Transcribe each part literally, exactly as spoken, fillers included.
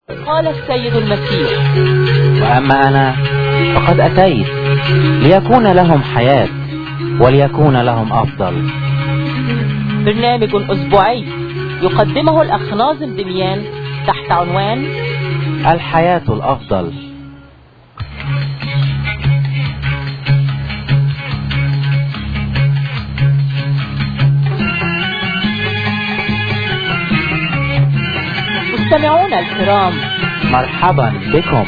قال السيد المسيح: وأما أنا فقد أتيت ليكون لهم حياة وليكون لهم أفضل. برنامج أسبوعي يقدمه الأخ ناظم دميان تحت عنوان الحياة الأفضل. مستمعونا الكرام، مرحبا بكم.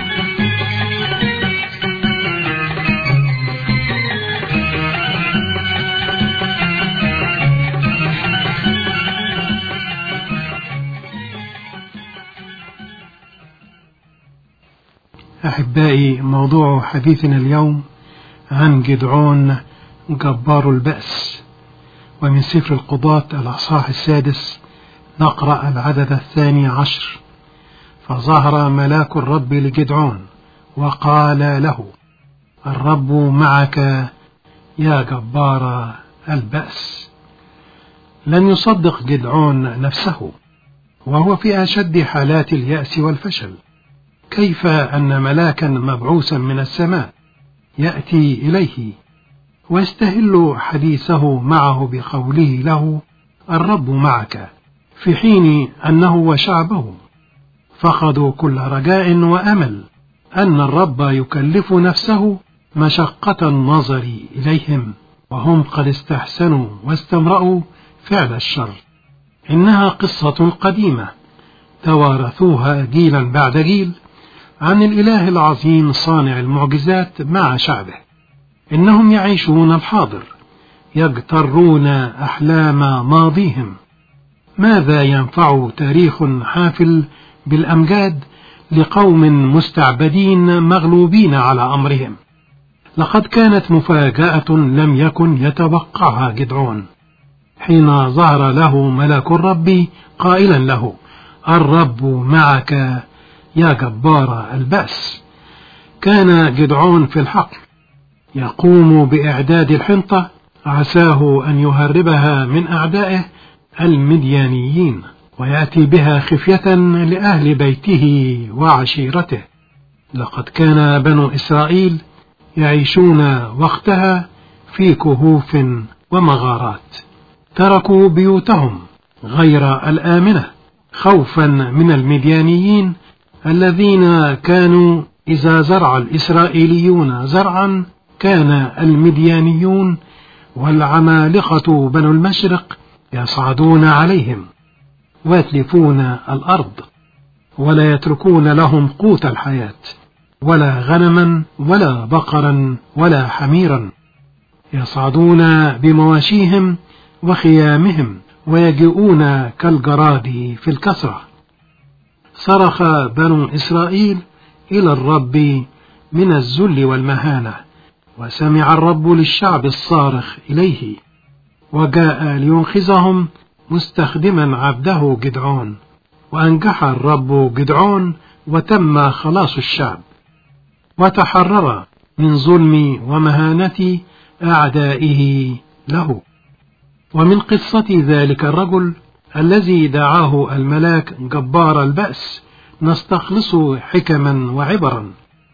أحبائي، موضوع حديثنا اليوم عن جدعون جبار البأس، ومن سفر القضاة الأصحاح السادس نقرأ العدد الثاني عشر. فظهر ملاك الرب لجدعون وقال له: الرب معك يا جبار البأس. لن يصدق جدعون نفسه وهو في أشد حالات اليأس والفشل. كيف أن ملاكا مبعوثا من السماء يأتي إليه ويستهل حديثه معه بقوله له: الرب معك، في حين أنه وشعبه فقدوا كل رجاء وأمل أن الرب يكلف نفسه مشقة النظر إليهم، وهم قد استحسنوا واستمرأوا فعل الشر. إنها قصة قديمة توارثوها جيلا بعد جيل عن الإله العظيم صانع المعجزات مع شعبه. إنهم يعيشون الحاضر، يجترون أحلام ماضيهم. ماذا ينفع تاريخ حافل بالأمجاد لقوم مستعبدين مغلوبين على أمرهم؟ لقد كانت مفاجأة لم يكن يتوقعها جدعون حين ظهر له ملاك الرب قائلا له: الرب معك يا جبار البأس. كان جدعون في الحقل يقوم بإعداد الحنطة عساه أن يهربها من أعدائه المديانيين ويأتي بها خفية لأهل بيته وعشيرته. لقد كان بنو إسرائيل يعيشون وقتها في كهوف ومغارات، تركوا بيوتهم غير الآمنة خوفا من المديانيين الذين كانوا إذا زرع الإسرائيليون زرعا كان المديانيون والعمالقة بنو المشرق يصعدون عليهم ويتلفون الأرض، ولا يتركون لهم قوت الحياة، ولا غنما ولا بقرا ولا حميرا. يصعدون بمواشيهم وخيامهم ويجيئون كالجراد في الكسرة. صرخ بنو إسرائيل إلى الرب من الذل والمهانة، وسمع الرب للشعب الصارخ إليه، وجاء لينقذهم مستخدما عبده جدعون. وأنجح الرب جدعون وتم خلاص الشعب، وتحرر من ظلم ومهانة أعدائه له. ومن قصة ذلك الرجل الذي دعاه الملاك جبار البأس نستخلص حكما وعبرا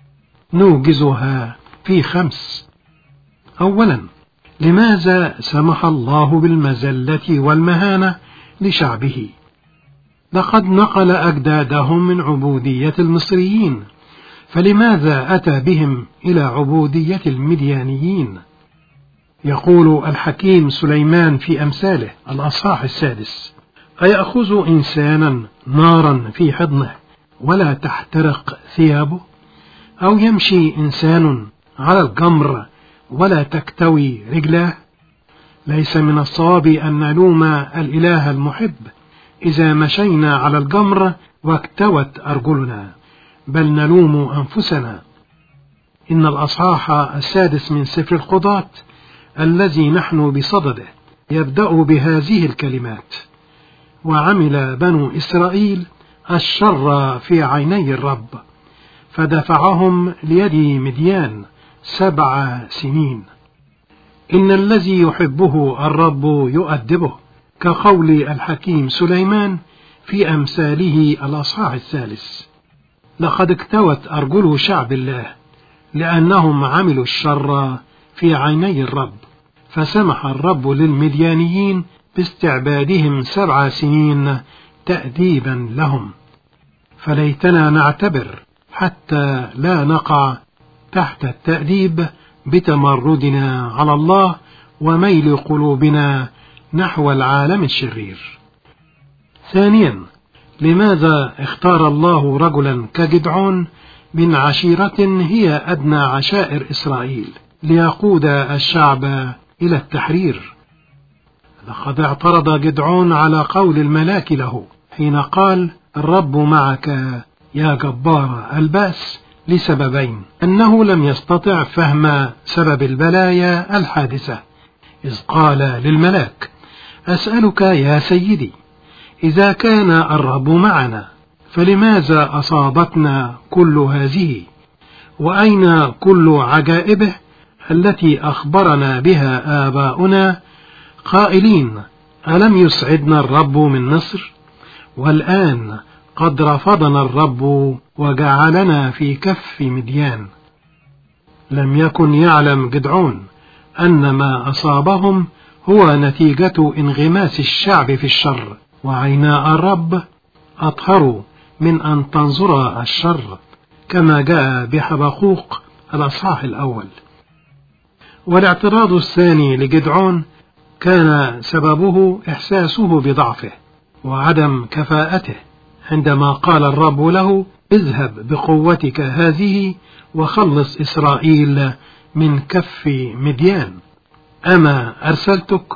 نوجزها في خمس. أولا، لماذا سمح الله بالمذلة والمهانة لشعبه؟ لقد نقل أجدادهم من عبودية المصريين، فلماذا أتى بهم إلى عبودية المديانيين؟ يقول الحكيم سليمان في أمثاله الأصحاح السادس: أيأخذ إنسانا نارا في حضنه ولا تحترق ثيابه؟ أو يمشي إنسان على الجمر ولا تكتوي رجلاه؟ ليس من الصواب أن نلوم الإله المحب إذا مشينا على الجمر واكتوت أرجلنا، بل نلوم أنفسنا. إن الأصحاح السادس من سفر القضاة الذي نحن بصدده يبدأ بهذه الكلمات: وعمل بنو إسرائيل الشر في عيني الرب فدفعهم ليد مديان سبع سنين. إن الذي يحبه الرب يؤدبه، كقول الحكيم سليمان في أمثاله الأصحاح الثالث. لقد اكتوت أرجل شعب الله لأنهم عملوا الشر في عيني الرب، فسمح الرب للمديانيين باستعبادهم سبع سنين تأديبا لهم. فليتنا نعتبر حتى لا نقع تحت التأديب بتمردنا على الله وميل قلوبنا نحو العالم الشرير. ثانيا، لماذا اختار الله رجلا كجدعون من عشيرة هي أدنى عشائر إسرائيل ليقود الشعب إلى التحرير؟ لقد اعترض جدعون على قول الملاك له حين قال: الرب معك يا جبار البأس، لسببين: أنه لم يستطع فهم سبب البلايا الحادثة، إذ قال للملاك: أسألك يا سيدي، إذا كان الرب معنا فلماذا أصابتنا كل هذه؟ وأين كل عجائبه التي أخبرنا بها آباؤنا قائلين: ألم يسعدنا الرب من مصر؟ والآن قد رفضنا الرب وجعلنا في كف مديان. لم يكن يعلم جدعون أن ما أصابهم هو نتيجة انغماس الشعب في الشر، وعينا الرب أطهر من أن تنظر الشر، كما جاء بحبقوق الأصحاح الأول. والاعتراض الثاني لجدعون كان سببه إحساسه بضعفه وعدم كفاءته، عندما قال الرب له: اذهب بقوتك هذه وخلص إسرائيل من كف مديان، أما أرسلتك؟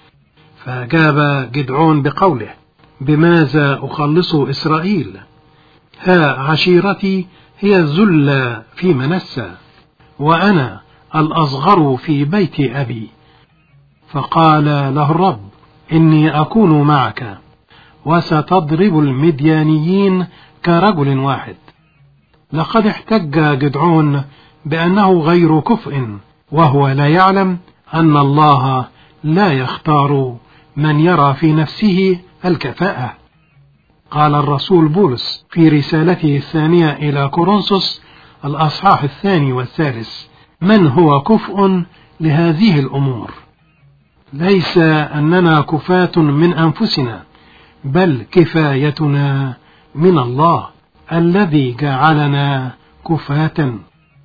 فأجاب جدعون بقوله: بماذا أخلص إسرائيل؟ ها عشيرتي هي الذل في منسى، وأنا الأصغر في بيت أبي. فقال له الرب: إني أكون معك، وستضرب المديانيين كرجل واحد. لقد احتج جدعون بأنه غير كفء، وهو لا يعلم أن الله لا يختار من يرى في نفسه الكفاءة. قال الرسول بولس في رسالته الثانية إلى كورنثوس الأصحاح الثاني والثالث: من هو كفء لهذه الأمور؟ ليس أننا كفاة من أنفسنا، بل كفايتنا من الله الذي جعلنا كفاة.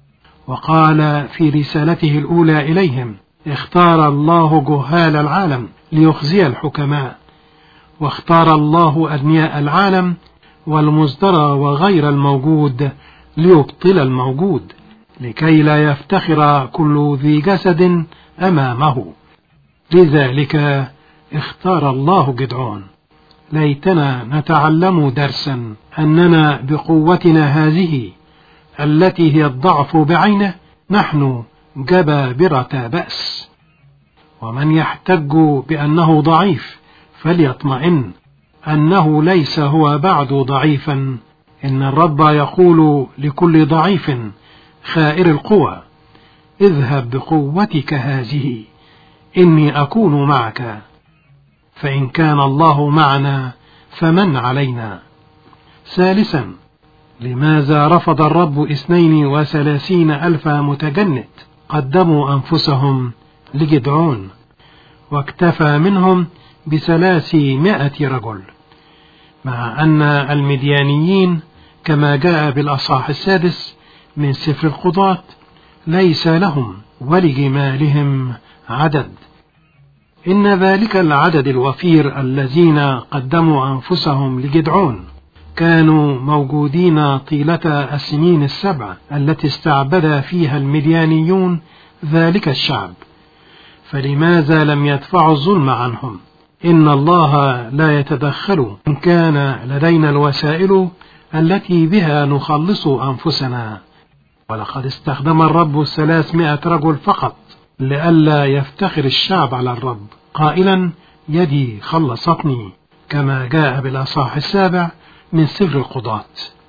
وقال في رسالته الأولى إليهم: اختار الله جهال العالم ليخزي الحكماء، واختار الله أغنياء العالم والمزدرى وغير الموجود ليبطل الموجود، لكي لا يفتخر كل ذي جسد أمامه. لذلك اختار الله جدعون. ليتنا نتعلم درسا أننا بقوتنا هذه التي هي الضعف بعينه نحن جبابرة بأس. ومن يحتج بأنه ضعيف فليطمئن أنه ليس هو بعد ضعيفا، إن الرب يقول لكل ضعيف خائر القوى: اذهب بقوتك هذه، إني أكون معك. فإن كان الله معنا فمن علينا؟ ثالثا، لماذا رفض الرب اثنين وثلاثين ألف متجند قدموا أنفسهم لجدعون، واكتفى منهم بثلاثمائة رجل، مع أن المديانيين كما جاء بالأصحاح السادس من سفر القضاة ليس لهم ولجمالهم عدد؟ إن ذلك العدد الوفير الذين قدموا أنفسهم لجدعون كانوا موجودين طيلة السنين السبع التي استعبد فيها المديانيون ذلك الشعب، فلماذا لم يدفعوا الظلم عنهم؟ إن الله لا يتدخل إن كان لدينا الوسائل التي بها نخلص أنفسنا. ولقد استخدم الرب ثلاثمائة رجل فقط لئلا يفتخر الشعب على الرب قائلا: يدي خلصتني، كما جاء بالأصحاح السابع من سفر القضاة.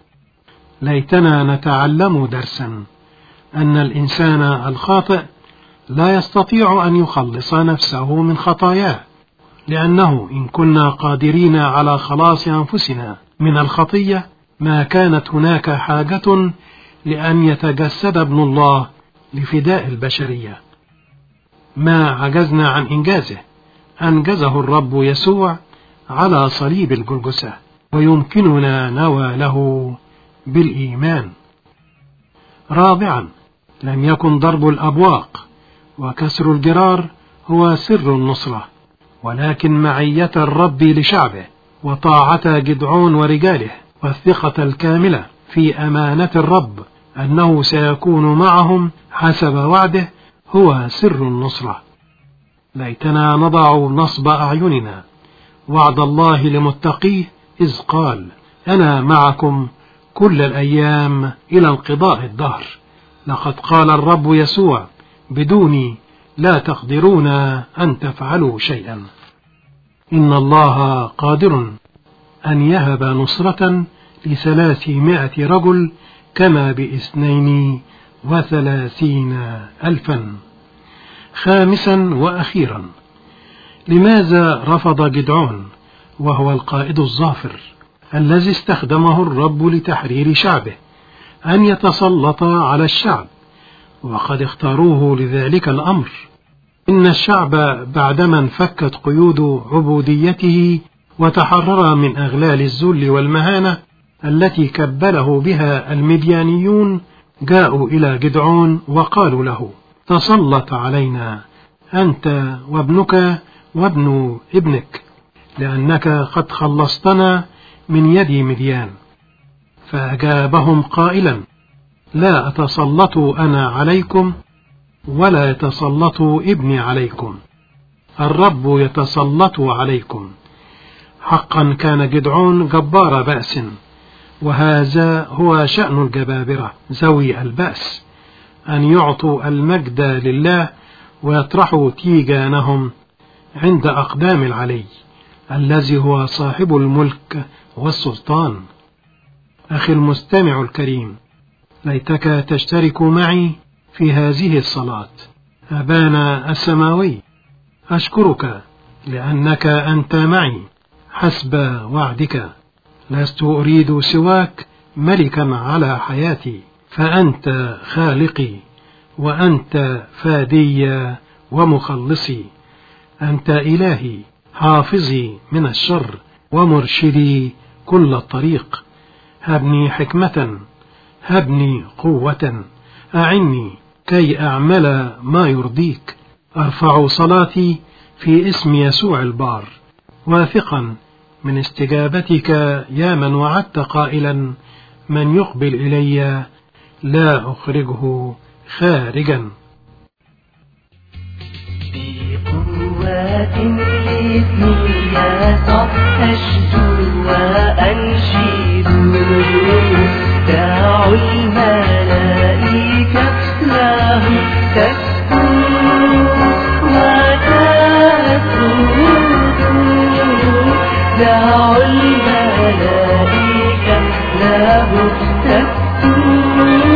ليتنا نتعلم درسا أن الإنسان الخاطئ لا يستطيع أن يخلص نفسه من خطاياه، لأنه إن كنا قادرين على خلاص أنفسنا من الخطية ما كانت هناك حاجة لأن يتجسد ابن الله لفداء البشرية. ما عجزنا عن إنجازه أنجزه الرب يسوع على صليب الجلجثة، ويمكننا نواله بالإيمان. رابعا، لم يكن ضرب الأبواق وكسر الجرار هو سر النصرة، ولكن معية الرب لشعبه وطاعة جدعون ورجاله والثقة الكاملة في أمانة الرب أنه سيكون معهم حسب وعده هو سر النصرة. ليتنا نضع نصب أعيننا وعد الله لمتقيه إذ قال: أنا معكم كل الأيام إلى انقضاء الدهر. لقد قال الرب يسوع: بدوني لا تقدرون أن تفعلوا شيئا. إن الله قادر أن يهب نصرة لثلاثمائة رجل كما باثنين وثلاثين ألفا. خامسا وأخيرا، لماذا رفض جدعون وهو القائد الظافر الذي استخدمه الرب لتحرير شعبه أن يتسلط على الشعب، وقد اختاروه لذلك الأمر؟ إن الشعب بعدما انفكت قيود عبوديته وتحرر من أغلال الذل والمهانة التي كبله بها المديانيون، جاءوا إلى جدعون وقالوا له: تسلط علينا أنت وابنك وابن ابنك، لأنك قد خلصتنا من يد مديان. فأجابهم قائلا: لا أتسلط أنا عليكم ولا يتسلط ابني عليكم، الرب يتسلط عليكم. حقا كان جدعون جبار بأس، وهذا هو شأن الجبابرة ذوي البأس، أن يعطوا المجد لله ويطرحوا تيجانهم عند أقدام العلي الذي هو صاحب الملك والسلطان. أخي المستمع الكريم، ليتك تشترك معي في هذه الصلاة. أبانا السماوي، أشكرك لأنك أنت معي حسب وعدك، لست أريد سواك ملكا على حياتي، فأنت خالقي وأنت فادي ومخلصي، أنت إلهي حافظي من الشر ومرشدي كل الطريق. هبني حكمة، هبني قوة، أعني كي أعمل ما يرضيك. أرفع صلاتي في اسم يسوع البار، واثقا من استجابتك يا من وعدت قائلا: من يقبل إلي لا أخرجه خارجا. بقوة اسمي يسوع أشجو وأنشد، دعوا الملائكة له تسجد وتسجد، دعوا الملائكة له تسجد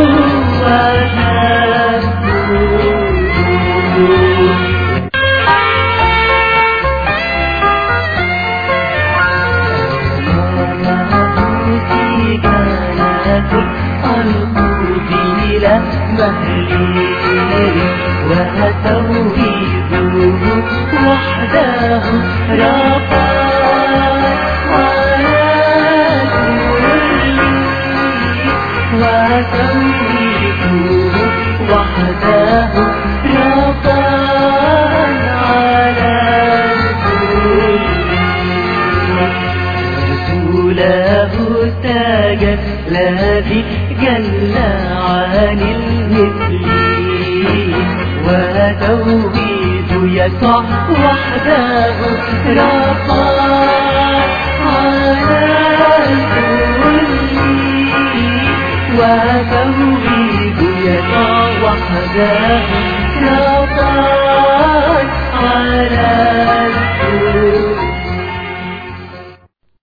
وتسجد. وتوحيده وحده رفع على كل، وتوحيده وحده رفع على كل، رسوله تاج الذي جل عن المثل، وتوحيد يسوع وحده رفع على الكل، وتوحيد يسوع وحده رفع على